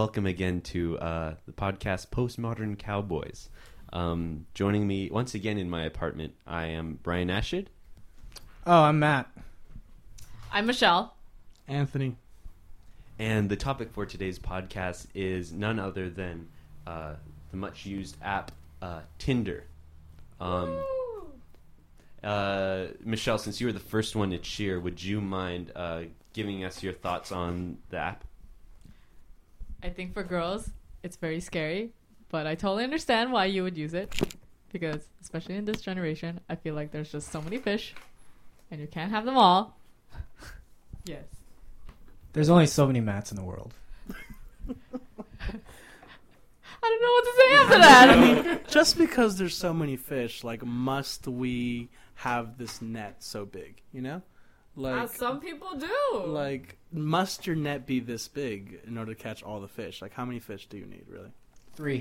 welcome again to the podcast Postmodern Cowboys. Joining me once again in my apartment, I am Brian Ashid. Oh, I'm Matt. I'm Michelle. Anthony. And the topic for today's podcast is none other than the much-used app Tinder. Michelle, since you were the first one to cheer, would you mind giving us your thoughts on the app? I think for girls, it's very scary, but I totally understand why you would use it. Because, especially in this generation, I feel like there's just so many fish, and you can't have them all. Yes. There's only so many Matts in the world. I don't know what to say after that. I mean, just because there's so many fish, like, must we have this net so big, you know? Like, some people do. like, must your net be this big in order to catch all the fish? Like, how many fish do you need, really? 3.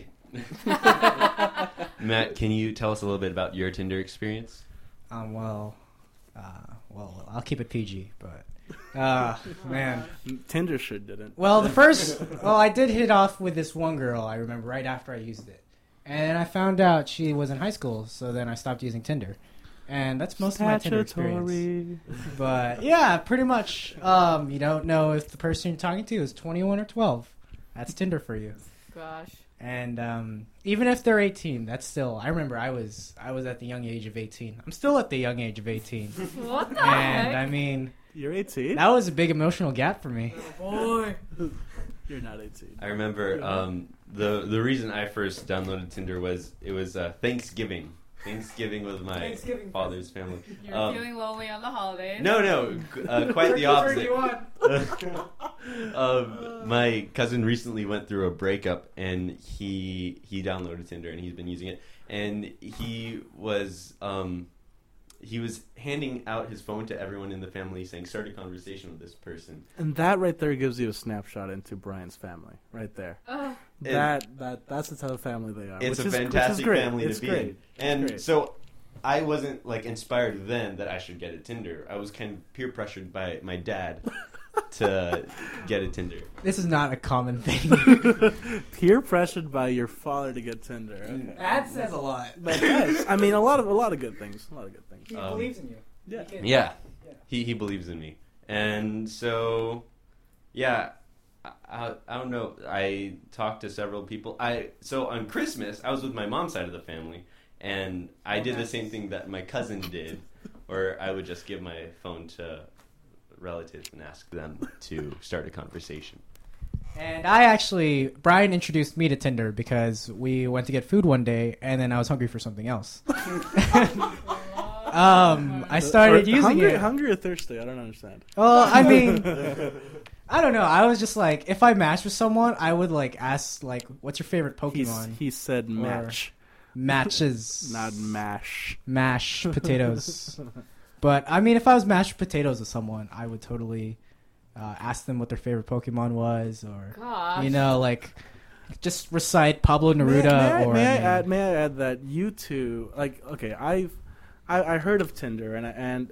Matt, can you tell us a little bit about your Tinder experience? Well, I'll keep it PG, but man. Tinder sure didn't. Well, I did hit off with this one girl. I remember right after I used it, and I found out she was in high school. So then I stopped using Tinder, and that's most of my Tinder experience. But yeah, pretty much. You don't know if the person you're talking to is 21 or 12. That's Tinder for you. Gosh. And even if they're 18, that's still. I remember I was at the young age of 18. I'm still at the young age of 18. What the And heck? I mean, You're 18? that was a big emotional gap for me. Boy. You're not 18. I remember the reason I first downloaded Tinder was Thanksgiving. Thanksgiving with my father's family. You're feeling lonely on the holidays. No, quite the opposite. My cousin recently went through a breakup, and he downloaded Tinder, and he's been using it. And he was handing out his phone to everyone in the family, saying, "Start a conversation with this person." And that right there gives you a snapshot into Brian's family, right there. That's the type of family they are. It's which a is fantastic great. family It's to be great. in. And great. so I wasn't inspired then that I should get a Tinder. I was kind of peer pressured by my dad to get a Tinder. This is not a common thing. Peer pressured by your father to get Tinder. Okay. That says a lot. But yes, I mean a lot of good things. A lot of good things. He believes in you. Yeah. Yeah. He believes in me. And so, yeah, I don't know. I talked to several people. So on Christmas, I was with my mom's side of the family, and I did the same thing that my cousin did, where I would just give my phone to relatives and ask them to start a conversation. And Brian introduced me to Tinder because we went to get food one day, and then I was hungry for something else. I started using it. Hungry or thirsty? I don't understand. Well, I mean, I don't know. I was just like, if I matched with someone, I would ask what's your favorite Pokemon? He said match. Matches. Not mash. Mash potatoes. But I mean, if I was mashed potatoes with someone, I would totally ask them what their favorite Pokemon was, or Gosh. just recite Pablo Neruda. May I add that you two okay? I heard of Tinder and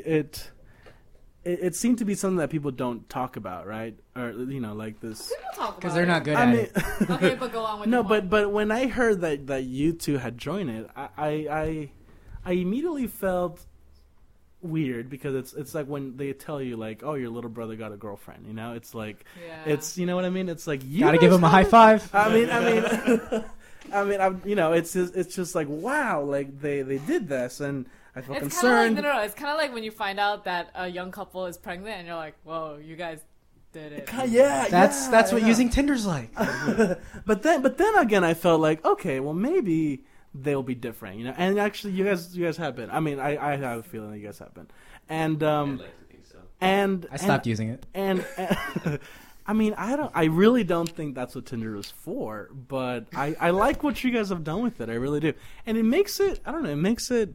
it seemed to be something that people don't talk about, right? Or like this because they're not good at it. Okay, but go on with no, your but when I heard that you two had joined it, I immediately felt weird because it's like when they tell you oh, your little brother got a girlfriend, it's like it's you know what I mean, it's like you gotta give him a high five. I mean it's just like wow, they did this, and I feel concerned. It's kind of like when you find out that a young couple is pregnant and you're like, whoa, you guys did it. That's what using Tinder's like. but then again, I felt like, okay, well maybe they'll be different, and actually you guys have been. I mean, I have a feeling that you guys have been, and I'd like to think so. and I stopped using it, and I mean, I really don't think that's what Tinder is for, but I like what you guys have done with it. I really do, and it makes it. I don't know. It makes it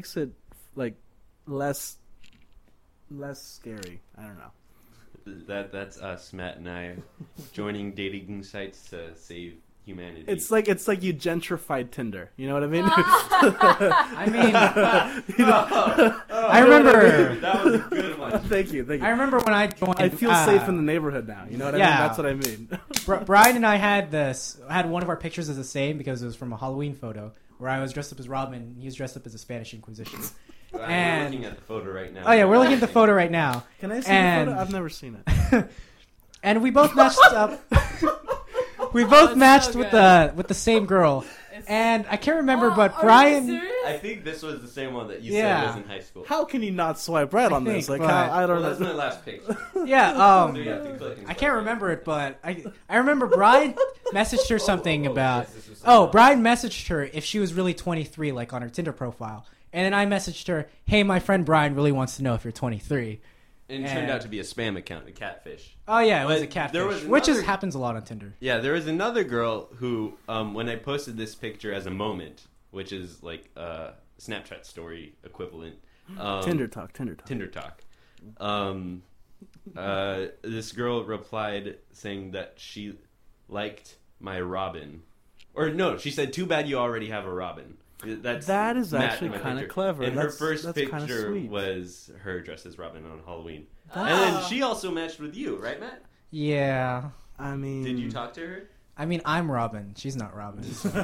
less scary. I don't know. That's us, Matt and I, joining dating sites to save humanity. It's like you gentrified Tinder. You know what I mean? I mean, I remember. That was a good one. Thank you. I remember when I joined. I feel safe in the neighborhood now. You know what I mean? That's what I mean. Brian and I had one of our pictures as the same because it was from a Halloween photo where I was dressed up as Robin and he was dressed up as a Spanish Inquisition. We're looking at the photo right now. Oh yeah, we're looking at the photo right now. Can I see the photo? I've never seen it. And we both matched up. We both matched with the same girl. And I can't remember, but Brian. I think this was the same one that you said was in high school. How can you not swipe right on this? Like, I don't know. That's my last picture. Yeah. So you have to click and I swipe can't right. remember it, but I remember Brian messaged her something about. Brian messaged her if she was really 23, like on her Tinder profile, and then I messaged her, "Hey, my friend Brian really wants to know if you're 23." And it turned out to be a spam account, a catfish. Oh yeah, it was a catfish, which happens a lot on Tinder. Yeah, there was another girl who, when I posted this picture as a moment, which is like a Snapchat story equivalent. Tinder talk. This girl replied saying that she liked my Robin. Or no, she said, "Too bad you already have a Robin." That is actually kind of clever. And her first picture was her dressed as Robin on Halloween. And then she also matched with you, right, Matt? Yeah. I mean... Did you talk to her? I mean, I'm Robin. She's not Robin.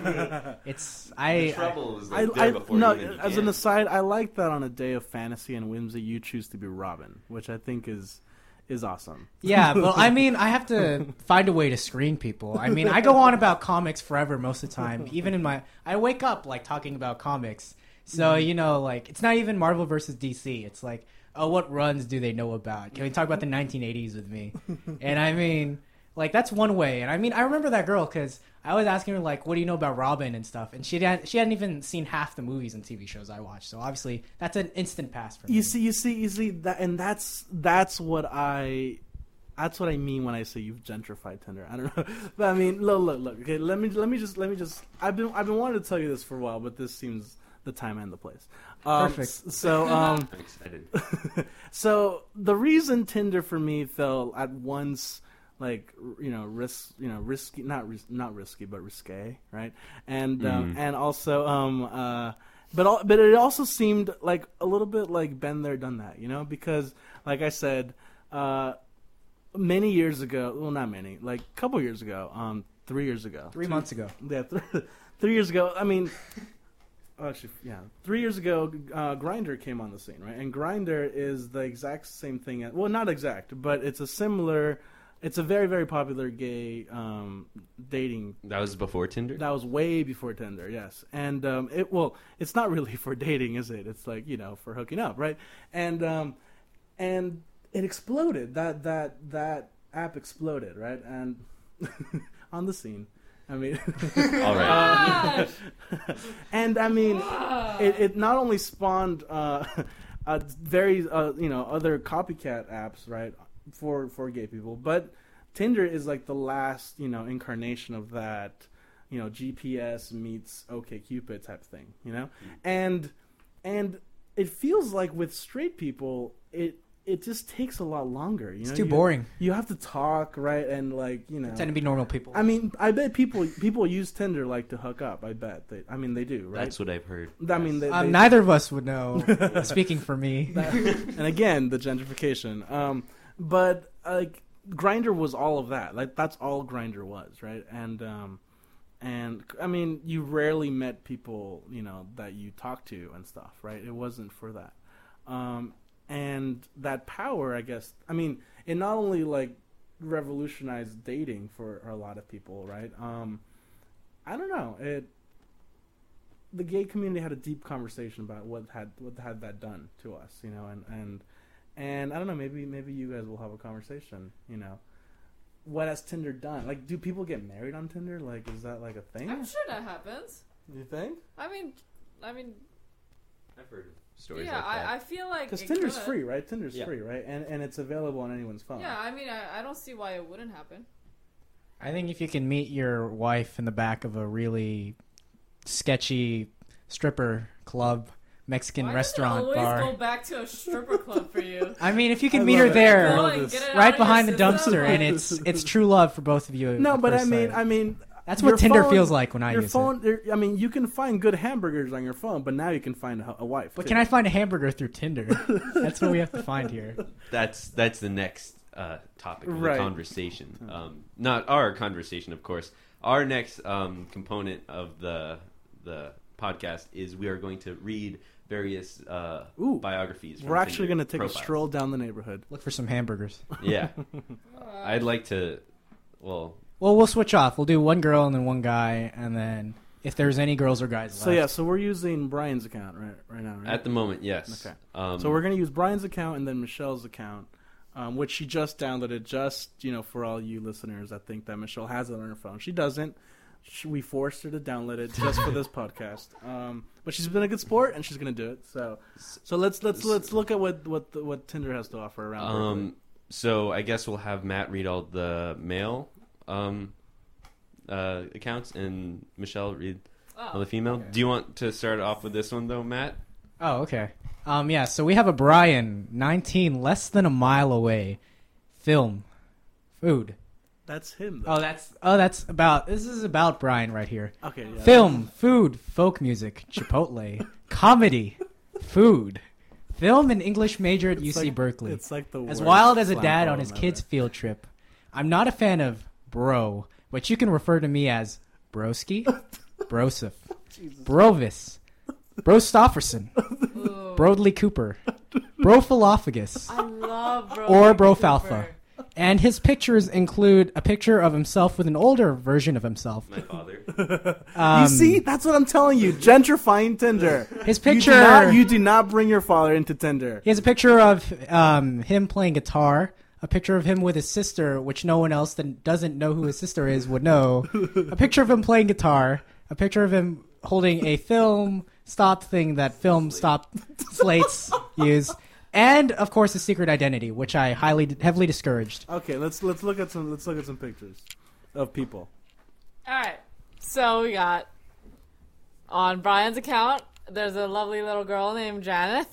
The trouble is there before you even as an aside, I like that on a day of fantasy and whimsy, you choose to be Robin, which I think is awesome. Yeah, well, I mean, I have to find a way to screen people. I mean, I go on about comics forever most of the time. Even I wake up like talking about comics. So, like it's not even Marvel versus DC. It's like, oh, what runs do they know about? Can we talk about the 1980s with me? And I mean, like that's one way. And I mean, I remember that girl because I was asking her like, what do you know about Robin and stuff? And she hadn't even seen half the movies and TV shows I watched. So obviously that's an instant pass for me. You see that, and that's what I mean when I say you've gentrified Tinder. I don't know, but I mean, look. Okay, let me just. I've been wanting to tell you this for a while, but this seems the time and the place. Perfect. So I'm excited. So the reason Tinder for me felt at once like risky, not risky, but risque, right? And and also but it also seemed like a little bit like been there, done that, because like I said, many years ago, well, not many, like a couple years ago, 3 years ago, 3 months ago, yeah, 3 years ago. I mean. Actually, yeah. 3 years ago, Grindr came on the scene, right? And Grindr is the exact same thing. Well, not exact, but it's a very, very popular gay dating. That was before Tinder? That was way before Tinder, yes. And it's not really for dating, is it? It's like, for hooking up, right? And it exploded. That app exploded, right? And on the scene. I mean, all right. And I mean, it not only spawned very other copycat apps, right, for gay people, but Tinder is like the last incarnation of that, GPS meets OkCupid type thing, and it feels like with straight people it just takes a lot longer. It's too boring. You have to talk, right? And like, tend to be normal people. I mean, I bet people use Tinder like to hook up. I bet they do, right? That's what I've heard. I mean, neither of us would know. Speaking for me. And again, the gentrification. But like Grindr was all of that. Like that's all Grindr was, right? And I mean, you rarely met people, that you talked to and stuff, right? It wasn't for that. And that power, I guess, I mean, it not only like revolutionized dating for a lot of people, right? I don't know. The gay community had a deep conversation about what had that done to us, and I don't know, maybe you guys will have a conversation, What has Tinder done? Like, do people get married on Tinder? Like, is that like a thing? I'm sure that happens. You think? I mean, I've heard stories yeah, like that. I feel like because Tinder's free, right? Tinder's free, right? And it's available on anyone's phone. Yeah, I mean, I don't see why it wouldn't happen. I think if you can meet your wife in the back of a really sketchy stripper club, Mexican restaurant bar. Why does it always go back to a stripper club for you? I mean, if you can meet her there, Get it right out behind the of your system. dumpster, and it's true love for both of you. No, but I mean, That's what your Tinder phone- feels like when I your use phone. I mean, you can find good hamburgers on your phone, but now you can find a wife. But too. can I find a hamburger through Tinder? That's what we have to find here. That's the next topic of Right. the conversation. Not our conversation, of course. Our next component of the podcast is we are going to read various biographies. We're actually going to take profiles. a stroll down the neighborhood. Look for some hamburgers. Yeah, I'd like to. Well, Well, we'll switch off. We'll do one girl and then one guy, and then if there's any girls or guys So left. yeah, so we're using Brian's account right now. Right? at the moment, yes. Okay. So So we're going to use Brian's account and then Michelle's account, which she just downloaded. Just for all you listeners, I think that Michelle has it on her phone. She doesn't. We forced her to download it just for this podcast. But she's been a good sport and she's going to do it. So let's look at what Tinder has to offer around. Berkeley. So I guess we'll have Matt read all the mail accounts and Michelle read all the female. Okay. Do you want to start off with this one though, Matt? Oh, okay. Yeah, so we have a Brian, 19, less than a mile away. Film. Food. That's him. Though. This is about Brian right here. Okay. Yeah. Film, food, folk music, Chipotle, comedy, food. Film and English major at UC Berkeley. It's like the As worst wild as a slam dad poem on his ever. kid's field trip. I'm not a fan of bro, but you can refer to me as broski, broseph, brovis, brostofferson, Ooh. Brodley Cooper, brofalophagus, I love bro. or brofalfa. And his pictures include a picture of himself with an older version of himself. My father. You see, that's what I'm telling you. Gentrifying Tinder. His picture. You do not bring your father into Tinder. He has a picture of him playing guitar, a picture of him with his sister, which no one else that doesn't know who his sister is would know, a picture of him playing guitar, a picture of him holding a film stop thing that film stop slates use, and of course his secret identity, which I heavily discouraged. Okay, let's look at some pictures of people. All right. So we got on Brian's account. There's a lovely little girl named Janeth.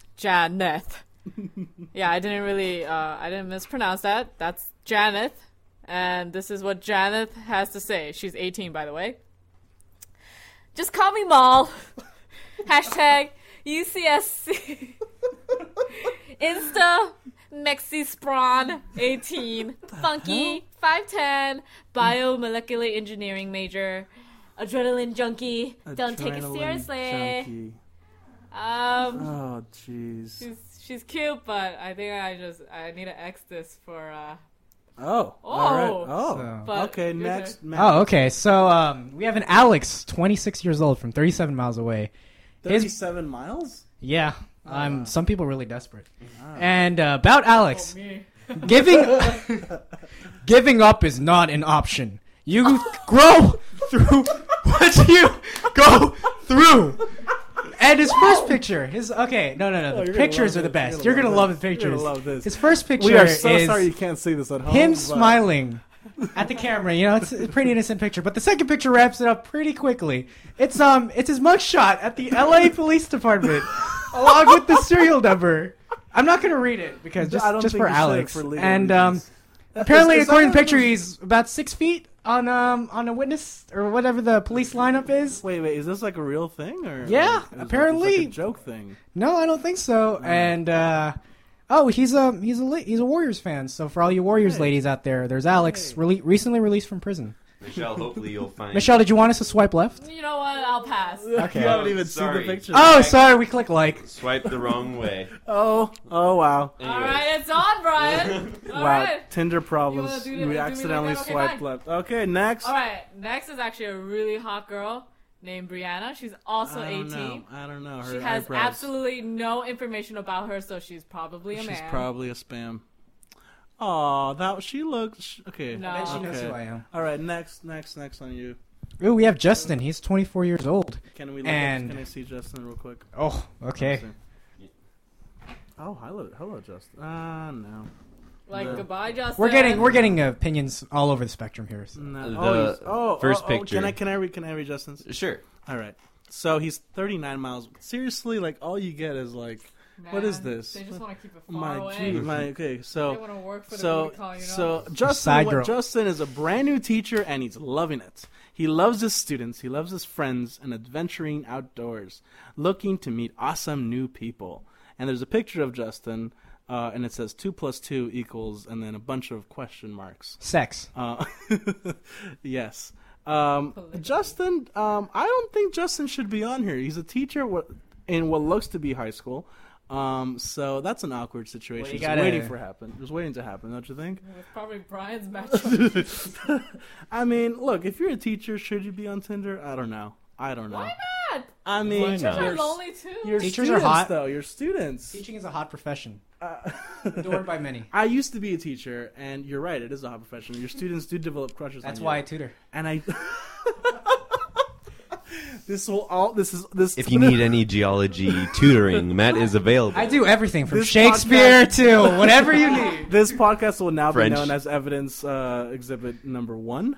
Yeah, I didn't mispronounce that. That's Janeth. And this is what Janeth has to say. She's 18, by the way. Just call me Maul. Hashtag UCSC. Insta Mexisprawn 18. Funky 5'10. Biomolecular engineering major. Adrenaline junkie. Don't take it Adrenaline seriously. junkie. Oh, jeez. She's cute, but I think I need to X this for Oh. All right. Oh. So- But Okay. your Next. turn. Matt. Oh, okay. So we have an Alex, 26 years old, from 37 miles away. 37 miles. Yeah, wow. some people are really desperate. Wow. And about Alex, Oh, me. giving up is not an option. You grow through what you go through. And his first picture, Oh, the you're gonna pictures love are the this. best. You're gonna love the You're pictures. gonna love this. His first picture We are so is sorry you can't see this at home. him but- smiling at the camera. You know, it's a pretty innocent picture. But the second picture wraps it up pretty quickly. It's his mugshot at the LA Police Department, along with the serial number. I'm not gonna read it because I don't just think for you should Alex. for legal And reasons. apparently, Is according to that- the picture, he's about 6 feet on a witness or whatever the police lineup is. Wait, is this like a real thing or? Yeah, is it apparently. like a joke thing. No, I don't think so. And he's a Warriors fan. So for all you Warriors Hey. ladies out there, there's Alex, Hey. recently released from prison. Michelle, hopefully you'll find. Michelle, did you want us to swipe left? You know what? I'll pass. Okay. You haven't even seen Sorry. the picture. Oh, sorry, we clicked like. Swipe the wrong way. Oh, wow. All right, it's on, Brian. All Wow, right. Tinder You problems. wanna do We me like accidentally that? Okay, swiped fine. left. Okay, next. All right. Next is actually a really hot girl named Brianna. She's also I don't 18. know. I don't know. Her She has eyebrows. absolutely no information about her, so she's probably a man. She's probably a spam. Oh, she looks okay. No. And she knows Okay. who I am. All right, next on you. Ooh, we have Justin. He's 24 years old. Can we look And- can I see Justin real quick? Oh, okay. Oh, hello, Justin. No. Like, No. goodbye, Justin. We're getting opinions all over the spectrum here. So. No. The first picture. Can I read Justin's? Sure. All right. So he's 39 miles. Seriously, like all you get is like What is this? They just want to keep it far away. Okay, They so want to work for the so booty call, you know? so Side girl. Justin is a brand new teacher and he's loving it. He loves his students, he loves his friends, and adventuring outdoors, looking to meet awesome new people. And there's a picture of Justin, and it says 2 + 2 = and then a bunch of question marks. Sex. Yes. Justin, I don't think Justin should be on here. He's a teacher in what looks to be high school. So that's an awkward situation. Well, Just waiting to happen, don't you think? It's probably Brian's matchup. I mean, look, if you're a teacher, should you be on Tinder? I don't know. Why not? I mean, Why not? Teachers are you're, lonely too. you're Teachers students, are hot. though. You're students. Teaching is a hot profession. Adored by many. I used to be a teacher, and you're right. It is a hot profession. Your students do develop crushes. That's on why I you. tutor. And I. This. If you need any geology tutoring, Matt is available. I do everything from This Shakespeare to whatever you need. This podcast will now French. be known as Evidence Exhibit Number 1.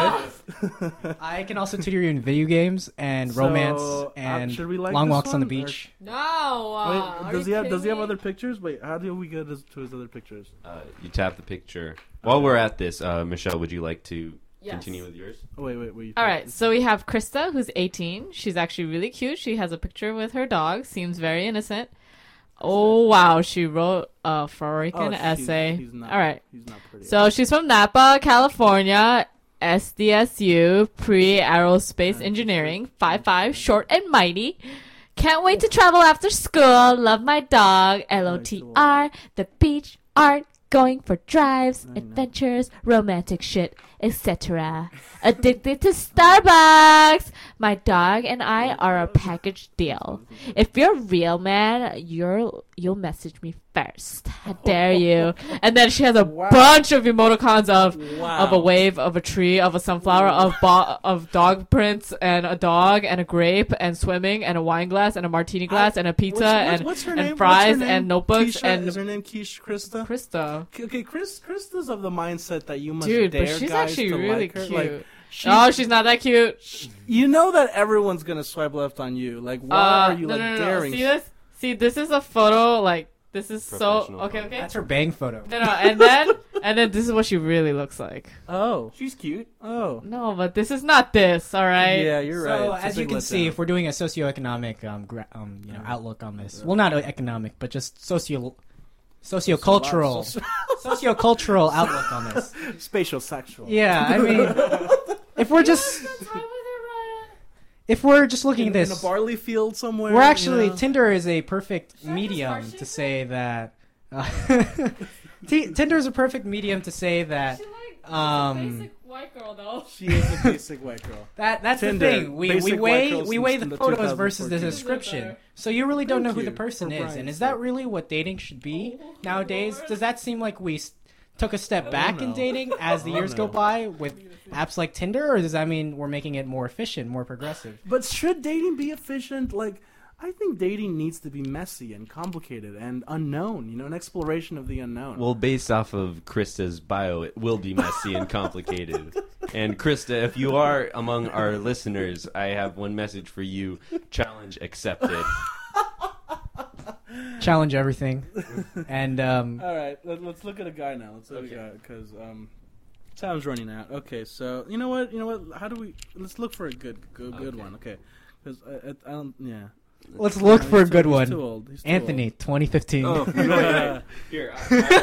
I can also tutor you in video games and romance and should we like long this walks on the one, beach. No. Wait, does he have kidding other pictures? Wait, how do we get to his other pictures? You tap the picture. While we're at this, Michelle, would you like to continue with yours? Oh, wait. All right, so we have Krista, who's 18. She's actually really cute. She has a picture with her dog. Seems very innocent. Oh, wow. She wrote a freaking essay. He's not, All right. He's not pretty. So she's from Napa, California, SDSU, pre-aerospace engineering, 5'5", short and mighty. Can't wait to travel after school. Love my dog. LOTR, the beach, art, going for drives, adventures, romantic shit, etc. Addicted to Starbucks. My dog and I are a package deal. If you're real, man, you'll message me first. How dare you? And then she has a bunch of emoticons of a wave, of a tree, of a sunflower, of dog prints, and a dog, and a grape, and swimming, and a wine glass, and a martini glass, and a pizza, what's her and name? fries, What's her name? and notebooks, Keisha? and Is her name Krista? Krista. Okay, Krista's of the mindset that you must Dude, dare but she's guys actually to really like her. cute. Like, She's not that cute. You know that everyone's gonna swipe left on you. Like, why are you no. daring? See this? See, this is a photo. Like, this is so Professional okay. photo. Okay. That's her bang photo. No, and then this is what she really looks like. Oh, She's cute. oh, No, but this is not this. All right. yeah, you're right. So It's a as you big can see, letdown. if we're doing a socioeconomic outlook on this, well, not economic, but just sociocultural outlook on this. spatial sexual. Yeah, I mean, if we're just looking at in a this, barley field somewhere. we're actually you know? Tinder is a perfect Should I just medium fart to shit? say that. Tinder is a perfect medium to say that. basic white girl though. She is a basic white girl. That's Tinder, the thing. We basic white weigh girls we weigh since the the photos versus the 2014. description. So you really don't know Thank who the you person for is, Brian's and is that sake. really what dating should be Oh, nowadays? Lord. Does that seem like we took a step back in no. dating as the Oh, years go no. by with apps like Tinder, or does that mean we're making it more efficient, more progressive? But should dating be efficient? Like, I think dating needs to be messy and complicated and unknown. You know, an exploration of the unknown. Well, based off of Krista's bio, it will be messy and complicated. And Krista, if you are among our listeners, I have one message for you. Challenge accepted. Challenge everything, and All right, let's look at a guy now. Let's look at a guy because time's running out. Okay, so you know what? How do we? Let's look for a good one. Okay, because I don't. Yeah. let's look No, for a he's good too- one. He's too old. He's too Anthony, 2015. Oh, old. Here,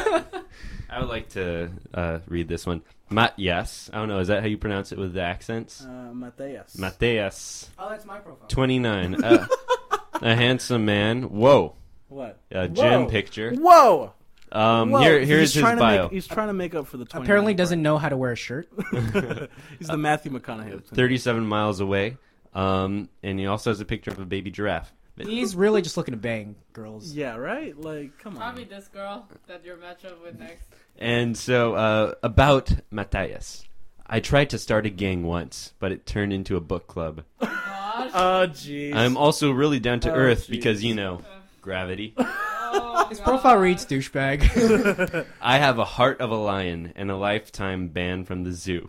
I would like to read this one. Yes. I don't know. Is that how you pronounce it with the accents? Mateus. Mateus, Oh, that's my profile. 29. A handsome man. Whoa. What? A gym Whoa. picture. Whoa! Whoa. Here's He's his trying to bio. he's trying to make up for the 29 Apparently part. doesn't know how to wear a shirt. He's the Matthew McConaughey. 37 miles away. And he also has a picture of a baby giraffe. He's really just looking to bang girls. Yeah, right? Like, come on. Probably this girl that you're matched up with next. And so, about Matthias. I tried to start a gang once, but it turned into a book club. Gosh. Oh, jeez. I'm also really down to Oh, earth jeez. because, gravity. Oh, His God. profile reads douchebag. I have a heart of a lion and a lifetime ban from the zoo.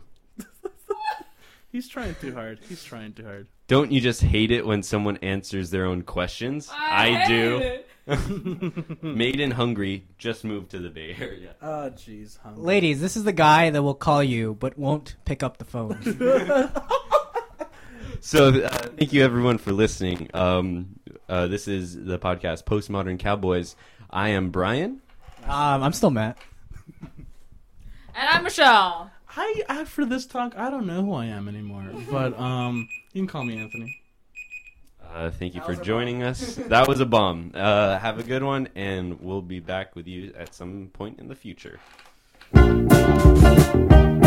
He's trying too hard. Don't you just hate it when someone answers their own questions? I hate do. it. Made in Hungary, just moved to the Bay Area. Oh, jeez. Ladies, this is the guy that will call you but won't pick up the phone. So thank you everyone for listening. This is the podcast Postmodern Cowboys. I am Brian. I'm still Matt. And I'm Michelle. After this talk, I don't know who I am anymore. But you can call me Anthony. Thank you for joining us. That was a bomb. Have a good one, and we'll be back with you at some point in the future.